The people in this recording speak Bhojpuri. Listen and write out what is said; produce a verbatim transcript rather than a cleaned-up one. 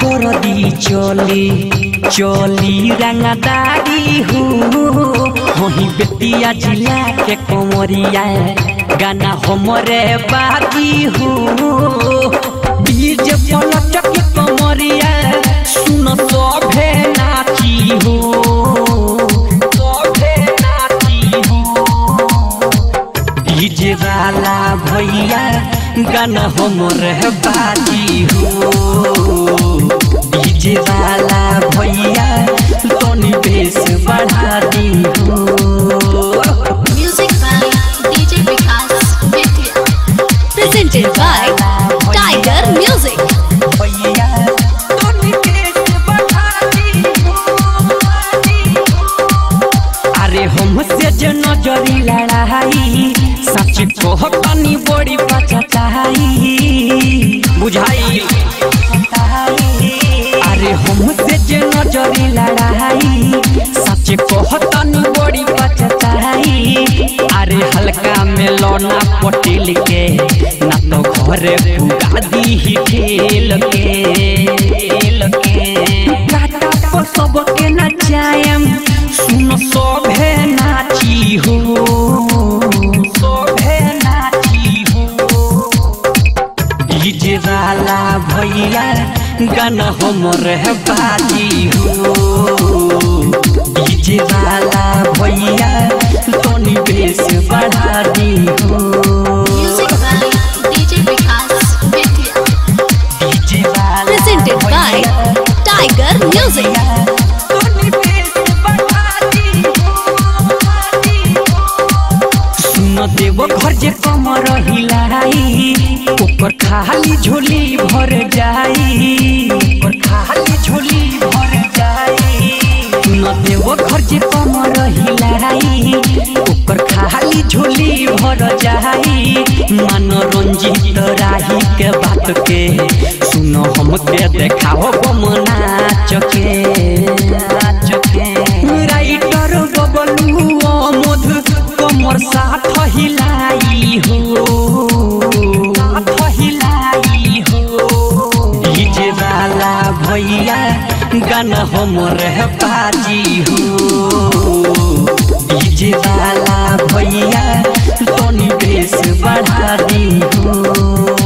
दरदी चली चली रंगदारी हो वही बेतिया जिला के कमरिया गाना हमरे बागी हो डीजे पलट के कमरिया सुन सभे नाची हो सभे नाची हो डीजे वाला भैया गाना हमरे बागी हो डीजे वाला भैया तोनी बेस बढ़ा दी हो। Music by D J Vikas Bethia. Presented by Tiger Music. भैया तोनी बेस बढ़ा दी हो। अरे हमसे जो नजरी लड़ाई सच कहतनी बड़ी पछताई बुझाई अरे हमसे जो नजरी लड़ाई सच कहतनी बड़ी पछताई अरे हल्का में लौना पटेल के ना तो घरे पुगा दी ही खेल के खेल के काटा पर सबके नचाएम सुन सभे नाची हो सभे नाची हो डीजे वाला भैया गाना हमरे बाजी हो डीजे वाला भैया तोनी बेस बढ़ा दी हो। Music by D J Vikas Bethia. DJ वाला Presented by Tiger Music. तोनी बेस बढ़ा दी हो। सुन देव घर जे कमर हिलाई ऊपर खाली झोली भर जाई ऊपर खाली झोली भर जाई सुन देव घर जे कमर हिलाई ऊपर खाली झोली भर जाई मनोरंजित राही के बात के सुन हमके देखाओ बम नाच के नाच के राइटर बबलू मधु कमर साथ हिलाई हो साथ हिलाई हो डीजे वाला भैया गाना हमरे बाजी हो डीजे वाला भैया तोनी बेस बढ़ा दी हो।